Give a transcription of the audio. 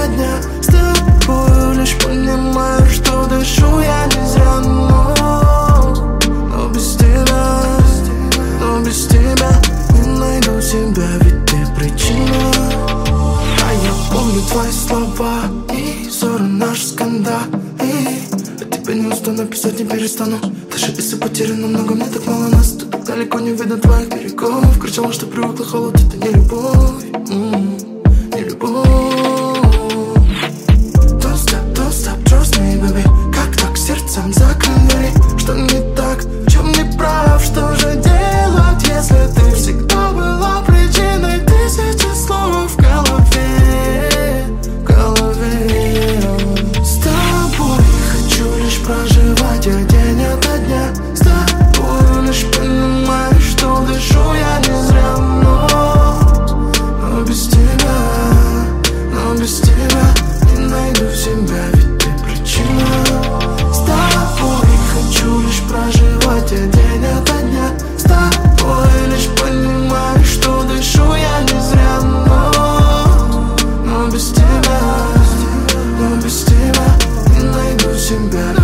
ото дня. С тобой лишь понимаю, что дышу я не зря. Но без тебя, без тебя не найду себя, ведь ты причина. А я помню твои слова и ссоры, наш скандал. А тебе не устану писать, не перестану. Даже если потеряно много, мне так мало нас. Ты так далеко не видно твоих берегов. Кричала, что привыкла, холод, это не любовь, не любовь. Don't stop, trust me, baby. Как так сердцем закрыть двери? Что не так, в чем не прав? Что же делать, если ты всегда была причиной тысячи слов в голове, в голове? С тобой хочу лишь проживать я день ото дня. С тобой лишь понимаю, что дышу я не зря. Но без тебя, не найду себя, ведь ты причина. С тобой хочу лишь проживать я день ото дня. С тобой лишь понимаю, что дышу я не зря. Но без тебя, не найду себя.